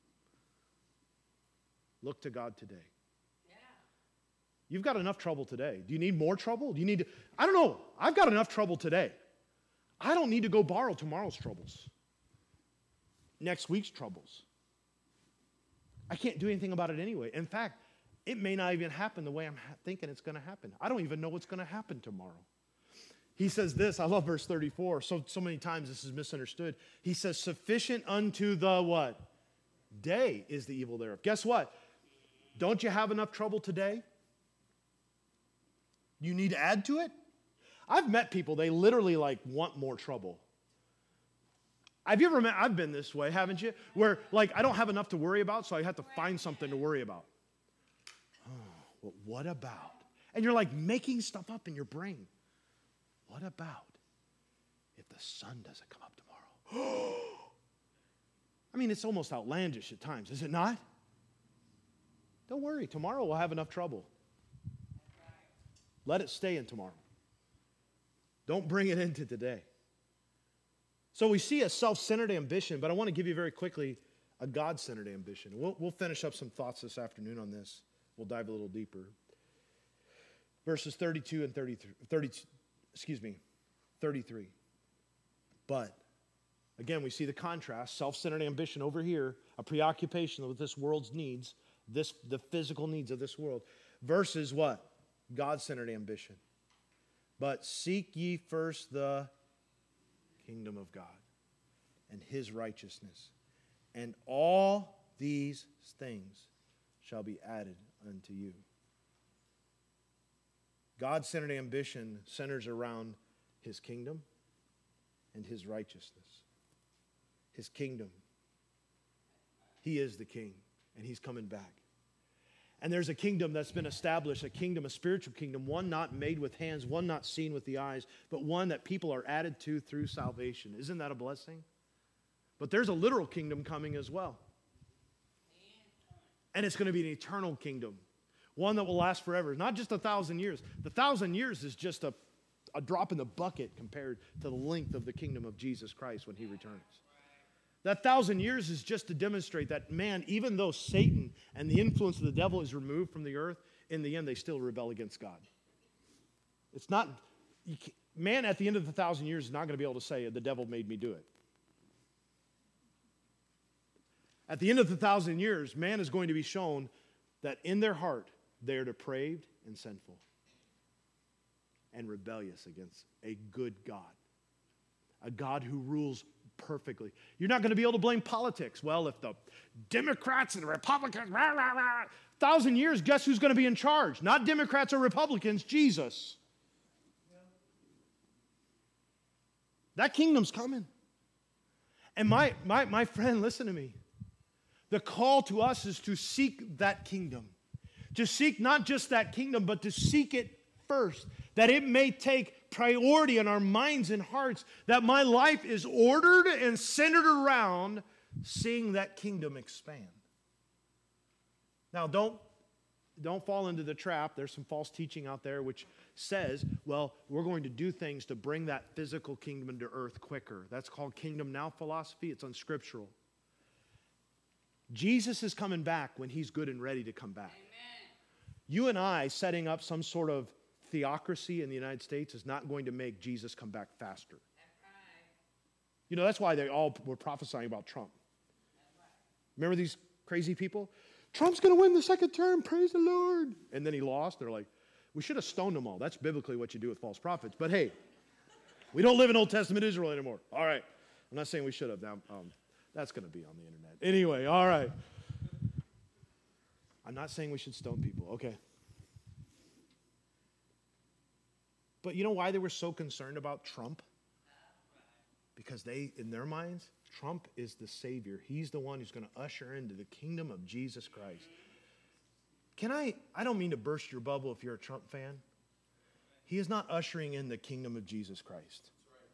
A: Look to God today. Yeah. You've got enough trouble today. Do you need more trouble? Do you need to, I don't know. I've got enough trouble today. I don't need to go borrow tomorrow's troubles. Next week's troubles. I can't do anything about it anyway. In fact, it may not even happen the way I'm thinking it's going to happen. I don't even know what's going to happen tomorrow. He says this, I love verse 34. So many times this is misunderstood. He says, sufficient unto the what? Day is the evil thereof. Guess what? Don't you have enough trouble today? You need to add to it? I've met people, they literally want more trouble. Have you ever met, I've been this way, haven't you? Where I don't have enough to worry about, so I have to find something to worry about. Oh, well, what about? And you're making stuff up in your brain. What about if the sun doesn't come up tomorrow? I mean, it's almost outlandish at times, is it not? Don't worry, tomorrow we'll have enough trouble. Let it stay in tomorrow. Don't bring it into today. So we see a self-centered ambition, but I want to give you very quickly a God-centered ambition. We'll finish up some thoughts this afternoon on this. We'll dive a little deeper. Verses 32 and 33. But, again, we see the contrast. Self-centered ambition over here, a preoccupation with this world's needs, the physical needs of this world, versus what? God-centered ambition. But seek ye first the kingdom of God and his righteousness, and all these things shall be added unto you. God-centered ambition centers around his kingdom and his righteousness. His kingdom. He is the king, and he's coming back. And there's a kingdom that's been established, a kingdom, a spiritual kingdom, one not made with hands, one not seen with the eyes, but one that people are added to through salvation. Isn't that a blessing? But there's a literal kingdom coming as well. And it's going to be an eternal kingdom, one that will last forever, not just 1,000 years. The 1,000 years is just a drop in the bucket compared to the length of the kingdom of Jesus Christ when he returns. That 1,000 years is just to demonstrate that, man, even though Satan and the influence of the devil is removed from the earth, in the end they still rebel against God. It's not, man at the end of the 1,000 years is not going to be able to say, the devil made me do it. At the end of the 1,000 years, man is going to be shown that in their heart they are depraved and sinful and rebellious against a good God, a God who rules perfectly. You're not going to be able to blame politics. Well, if the Democrats and the Republicans, 1,000 years, guess who's going to be in charge? Not Democrats or Republicans, Jesus. That kingdom's coming. And my friend, listen to me. The call to us is to seek that kingdom. To seek not just that kingdom, but to seek it first. That it may take priority in our minds and hearts. That my life is ordered and centered around seeing that kingdom expand. Now, don't fall into the trap. There's some false teaching out there which says, well, we're going to do things to bring that physical kingdom into earth quicker. That's called kingdom now philosophy. It's unscriptural. Jesus is coming back when he's good and ready to come back. Amen. You and I setting up some sort of theocracy in the United States is not going to make Jesus come back faster. That's right. You know, that's why they all were prophesying about Trump. That's right. Remember these crazy people? Trump's going to win the second term, praise the Lord. And then he lost. They're like, we should have stoned them all. That's biblically what you do with false prophets. But hey, we don't live in Old Testament Israel anymore. All right. I'm not saying we should have. Now, that's going to be on the internet. Anyway, all right. I'm not saying we should stone people. Okay. But you know why they were so concerned about Trump? Because in their minds, Trump is the Savior. He's the one who's going to usher into the kingdom of Jesus Christ. I don't mean to burst your bubble if you're a Trump fan. He is not ushering in the kingdom of Jesus Christ.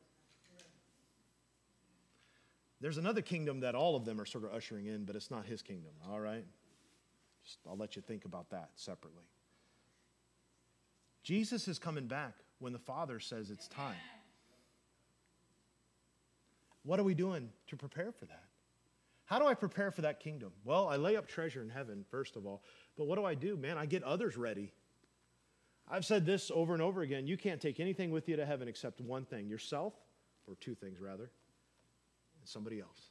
A: There's another kingdom that all of them are sort of ushering in, but it's not his kingdom, all right? I'll let you think about that separately. Jesus is coming back when the Father says it's time. What are we doing to prepare for that? How do I prepare for that kingdom? Well, I lay up treasure in heaven, first of all. But what do? Man, I get others ready. I've said this over and over again. You can't take anything with you to heaven except one thing, yourself, or two things rather, and somebody else.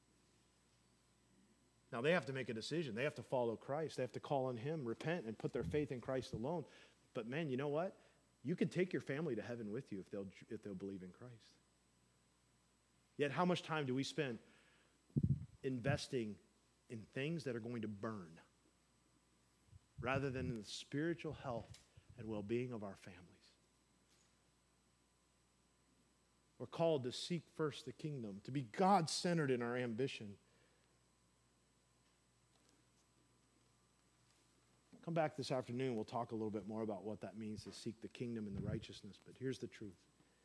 A: Now, they have to make a decision. They have to follow Christ. They have to call on him, repent, and put their faith in Christ alone. But man, you know what? You can take your family to heaven with you if they'll believe in Christ. Yet how much time do we spend investing in things that are going to burn rather than in the spiritual health and well-being of our families? We're called to seek first the kingdom, to be God-centered in our ambition. Come back this afternoon, we'll talk a little bit more about what that means to seek the kingdom and the righteousness. But here's the truth.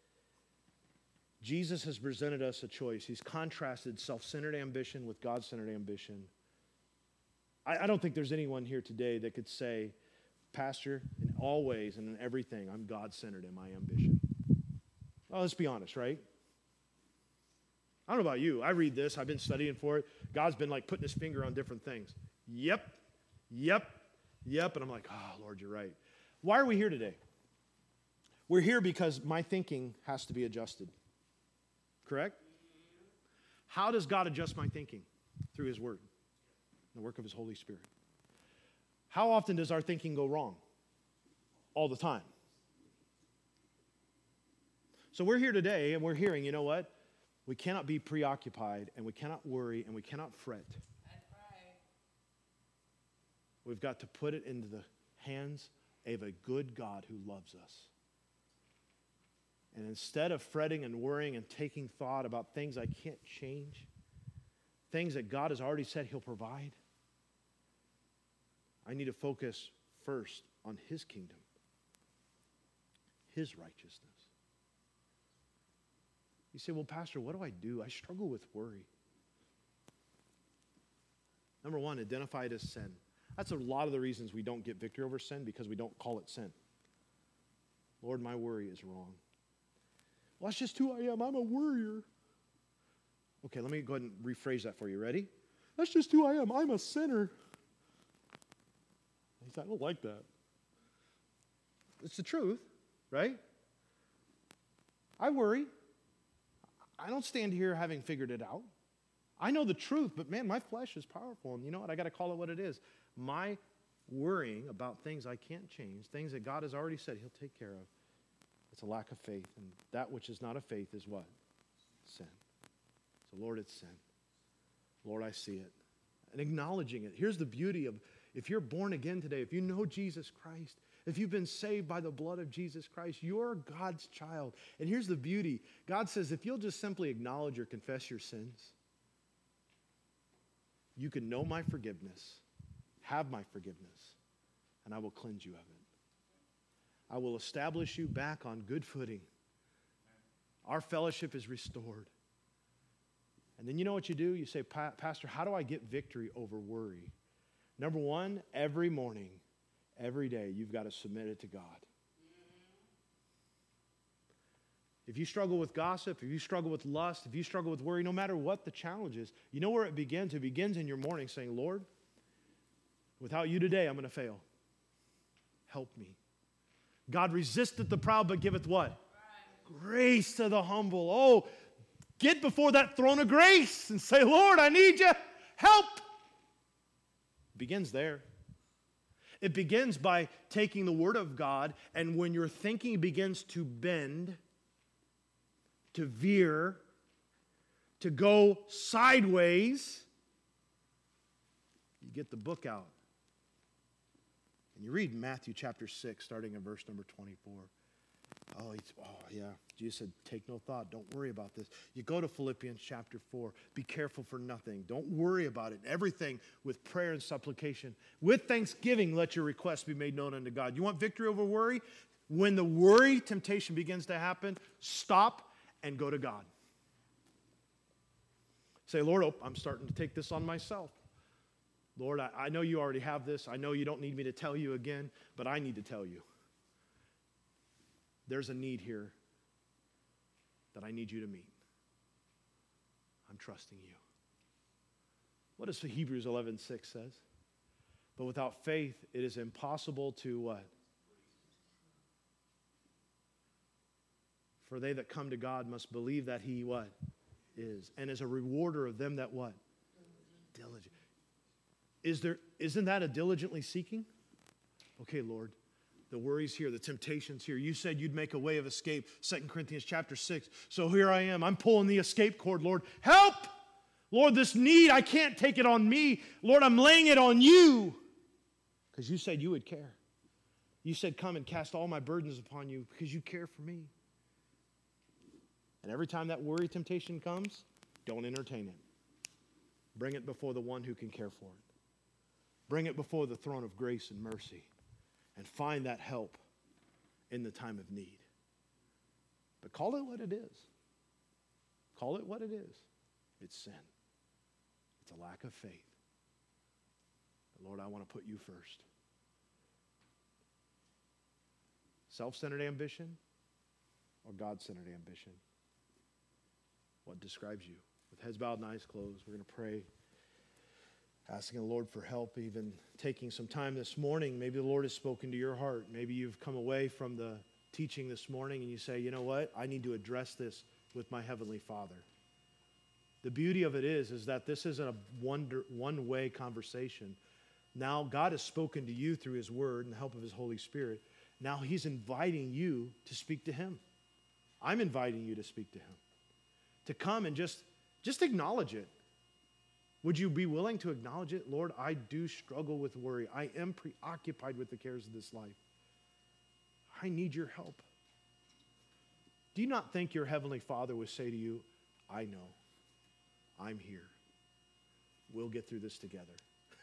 A: Jesus has presented us a choice. He's contrasted self-centered ambition with God-centered ambition. I don't think there's anyone here today that could say, Pastor, in all ways and in everything, I'm God-centered in my ambition. Well, let's be honest, right? I don't know about you. I read this. I've been studying for it. God's been like putting his finger on different things. Yep. And I'm like, oh, Lord, you're right. Why are we here today? We're here because my thinking has to be adjusted. Correct? How does God adjust my thinking? Through his word, the work of his Holy Spirit. How often does our thinking go wrong? All the time. So we're here today and we're hearing, you know what? We cannot be preoccupied and we cannot worry and we cannot fret.
C: That's right.
A: We've got to put it into the hands of a good God who loves us. And instead of fretting and worrying and taking thought about things I can't change, things that God has already said he'll provide, I need to focus first on his kingdom, his righteousness. You say, well, Pastor, what do I do? I struggle with worry. Number one, identify it as sin. That's a lot of the reasons we don't get victory over sin, because we don't call it sin. Lord, my worry is wrong. Well, that's just who I am. I'm a worrier. Okay, let me go ahead and rephrase that for you. Ready? That's just who I am. I'm a sinner. He said, I don't like that. It's the truth, right? I worry. I don't stand here having figured it out. I know the truth, but man, my flesh is powerful. And you know what? I got to call it what it is. My worrying about things I can't change, things that God has already said he'll take care of, it's a lack of faith. And that which is not of faith is what? Sin. So Lord, it's sin. Lord, I see it. And acknowledging it. Here's the beauty of, if you're born again today, if you know Jesus Christ, if you've been saved by the blood of Jesus Christ, you're God's child. And here's the beauty. God says, if you'll just simply acknowledge or confess your sins, you can know my forgiveness, have my forgiveness, and I will cleanse you of it. I will establish you back on good footing. Our fellowship is restored. And then you know what you do? You say, Pastor, how do I get victory over worry? Number one, every morning, every day, you've got to submit it to God. If you struggle with gossip, if you struggle with lust, if you struggle with worry, no matter what the challenge is, you know where it begins? It begins in your morning saying, Lord, without you today, I'm going to fail. Help me. God resisteth the proud, but giveth what? Grace to the humble. Oh, get before that throne of grace and say, Lord, I need you. Help. It begins there. It begins by taking the word of God, and when your thinking begins to bend, to veer, to go sideways, you get the book out. And you read Matthew chapter 6, starting in verse number 24. Oh, yeah. Jesus said, take no thought. Don't worry about this. You go to Philippians chapter 4. Be careful for nothing. Don't worry about it. Everything with prayer and supplication. With thanksgiving, let your requests be made known unto God. You want victory over worry? When the worry temptation begins to happen, stop and go to God. Say, Lord, I'm starting to take this on myself. Lord, I know you already have this. I know you don't need me to tell you again, but I need to tell you. There's a need here that I need you to meet. I'm trusting you. What does Hebrews 11:6 says? But without faith, it is impossible to what? For they that come to God must believe that he what? Is. And is a rewarder of them that what? Diligent. Isn't that a diligently seeking? Okay, Lord. The worry's here. The temptation's here. You said you'd make a way of escape. 2 Corinthians chapter 6. So here I am. I'm pulling the escape cord, Lord. Help! Lord, this need, I can't take it on me. Lord, I'm laying it on you. Because you said you would care. You said, come and cast all my burdens upon you because you care for me. And every time that worry temptation comes, don't entertain it. Bring it before the one who can care for it. Bring it before the throne of grace and mercy. And find that help in the time of need. But call it what it is. Call it what it is. It's sin. It's a lack of faith. But Lord, I want to put you first. Self-centered ambition or God-centered ambition? What describes you? Heads bowed and eyes closed. We're going to pray, asking the Lord for help, even taking some time this morning. Maybe the Lord has spoken to your heart. Maybe you've come away from the teaching this morning and you say, you know what? I need to address this with my Heavenly Father. The beauty of it is that this isn't a one-way conversation. Now God has spoken to you through His Word and the help of His Holy Spirit. Now He's inviting you to speak to Him. I'm inviting you to speak to Him. To come and just acknowledge it. Would you be willing to acknowledge it? Lord, I do struggle with worry. I am preoccupied with the cares of this life. I need your help. Do you not think your Heavenly Father would say to you, I know, I'm here. We'll get through this together.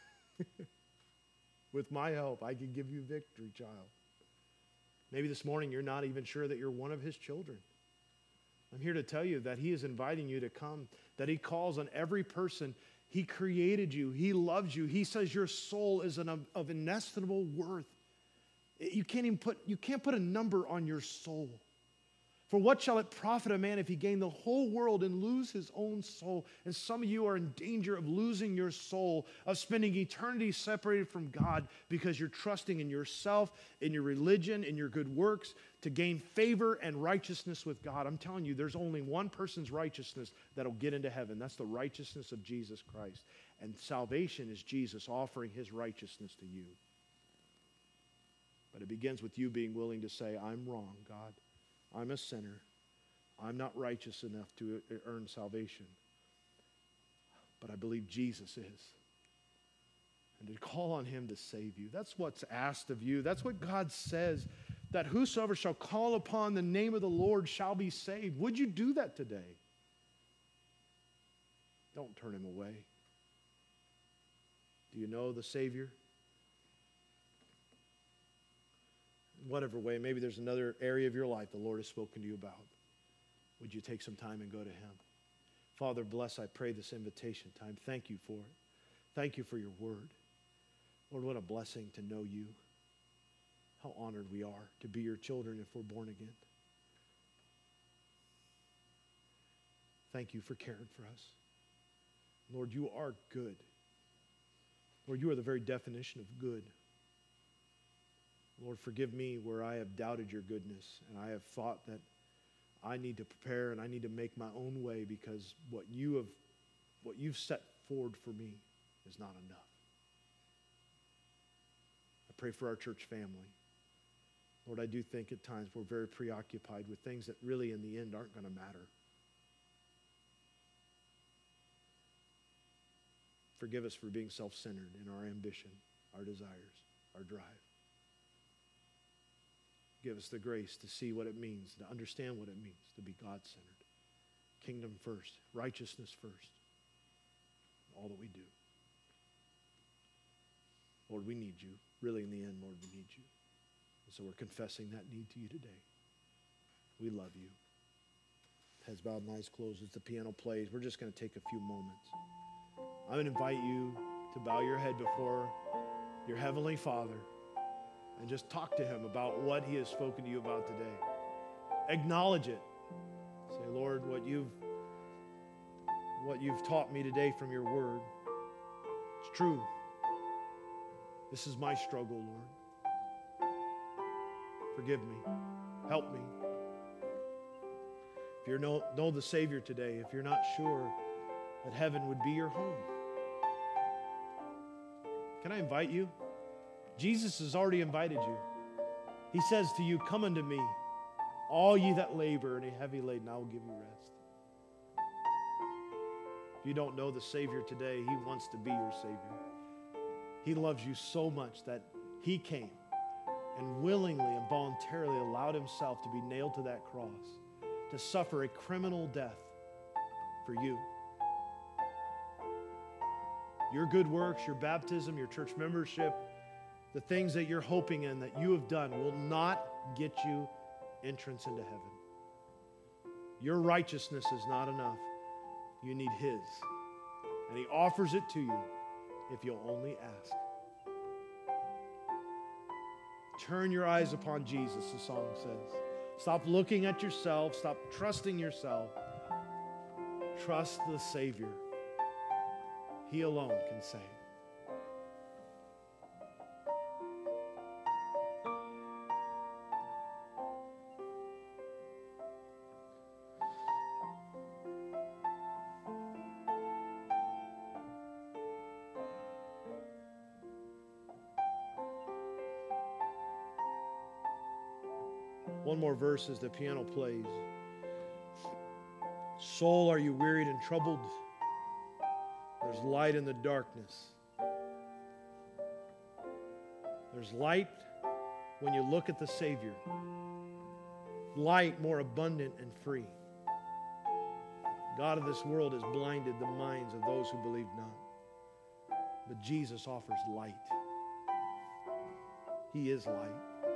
A: With my help, I can give you victory, child. Maybe this morning you're not even sure that you're one of His children. I'm here to tell you that He is inviting you to come, that He calls on every person. He created you. He loves you. He says your soul is of inestimable worth. You can't put a number on your soul. For what shall it profit a man if he gain the whole world and lose his own soul? And some of you are in danger of losing your soul, of spending eternity separated from God because you're trusting in yourself, in your religion, in your good works to gain favor and righteousness with God. I'm telling you, there's only one person's righteousness that'll get into heaven. That's the righteousness of Jesus Christ. And salvation is Jesus offering His righteousness to you. But it begins with you being willing to say, I'm wrong, God. I'm a sinner. I'm not righteous enough to earn salvation. But I believe Jesus is. And to call on Him to save you. That's what's asked of you. That's what God says, that whosoever shall call upon the name of the Lord shall be saved. Would you do that today? Don't turn Him away. Do you know the Savior? Whatever way, maybe there's another area of your life the Lord has spoken to you about. Would you take some time and go to Him? Father, bless, I pray, this invitation time. Thank you for it. Thank you for your word. Lord, what a blessing to know you. How honored we are to be your children if we're born again. Thank you for caring for us. Lord, you are good. Lord, you are the very definition of good. Lord, forgive me where I have doubted your goodness and I have thought that I need to prepare and I need to make my own way because what you've set forward for me is not enough. I pray for our church family. Lord, I do think at times we're very preoccupied with things that really in the end aren't going to matter. Forgive us for being self-centered in our ambition, our desires, our drive. Give us the grace to see what it means, to understand what it means to be God-centered. Kingdom first, righteousness first, all that we do. Lord, we need you. Really, in the end, Lord, we need you. And so we're confessing that need to you today. We love you. Heads bowed and eyes closed as the piano plays. We're just going to take a few moments. I'm going to invite you to bow your head before your Heavenly Father and just talk to Him about what He has spoken to you about today. Acknowledge it. Say, Lord, what you've taught me today from your word, it's true. This is my struggle, Lord. Forgive me. Help me. If you know the Savior today, if you're not sure that heaven would be your home, can I invite you? Jesus has already invited you. He says to you, come unto me, all ye that labor and are heavy laden, I will give you rest. If you don't know the Savior today, He wants to be your Savior. He loves you so much that He came and willingly and voluntarily allowed Himself to be nailed to that cross, to suffer a criminal death for you. Your good works, your baptism, your church membership, the things that you're hoping in that you have done will not get you entrance into heaven. Your righteousness is not enough. You need His. And He offers it to you if you'll only ask. Turn your eyes upon Jesus, the song says. Stop looking at yourself. Stop trusting yourself. Trust the Savior. He alone can save. One more verse as the piano plays. Soul, are you wearied and troubled? There's light in the darkness. There's light when you look at the Savior. Light more abundant and free. God of this world has blinded the minds of those who believe not. But Jesus offers light. He is light.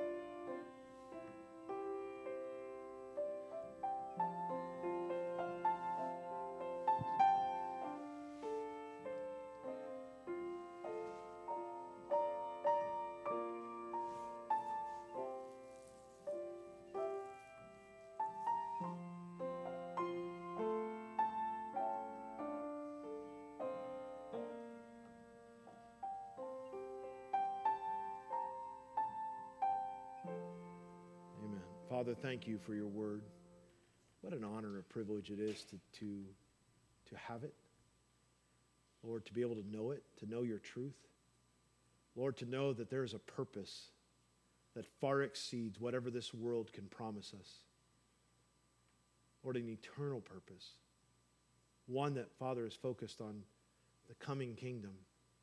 A: Father, thank you for your word. What an honor and a privilege it is to have it. Lord, to be able to know it, to know your truth. Lord, to know that there is a purpose that far exceeds whatever this world can promise us. Lord, an eternal purpose. One that, Father, is focused on the coming kingdom.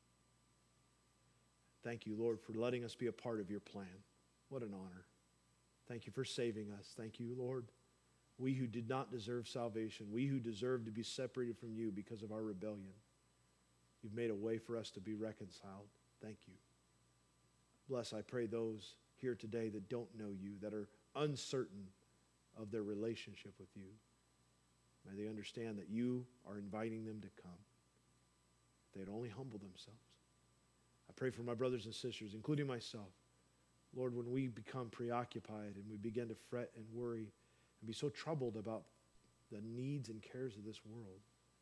A: Thank you, Lord, for letting us be a part of your plan. What an honor. Thank you for saving us. Thank you, Lord. We who did not deserve salvation, we who deserved to be separated from you because of our rebellion, you've made a way for us to be reconciled. Thank you. Bless, I pray, those here today that don't know you, that are uncertain of their relationship with you. May they understand that you are inviting them to come. They'd only humble themselves. I pray for my brothers and sisters, including myself. Lord, when we become preoccupied and we begin to fret and worry and be so troubled about the needs and cares of this world,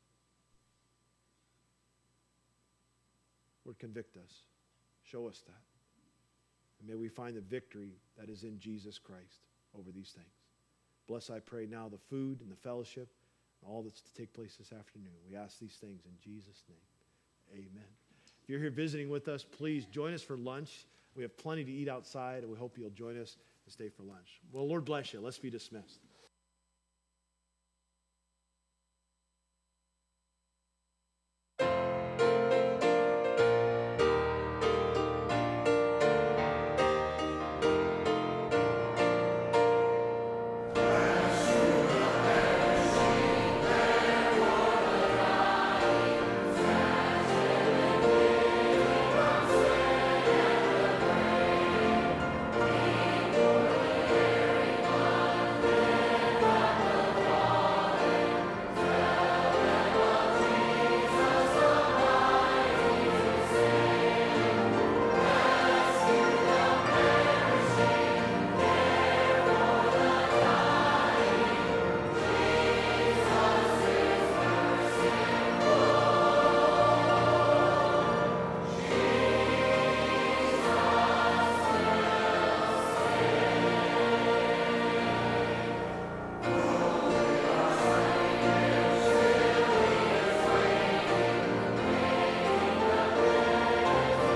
A: Lord, convict us. Show us that. And may we find the victory that is in Jesus Christ over these things. Bless, I pray, now the food and the fellowship and all that's to take place this afternoon. We ask these things in Jesus' name. Amen. If you're here visiting with us, please join us for lunch. We have plenty to eat outside, and we hope you'll join us and stay for lunch. Well, Lord bless you. Let's be dismissed.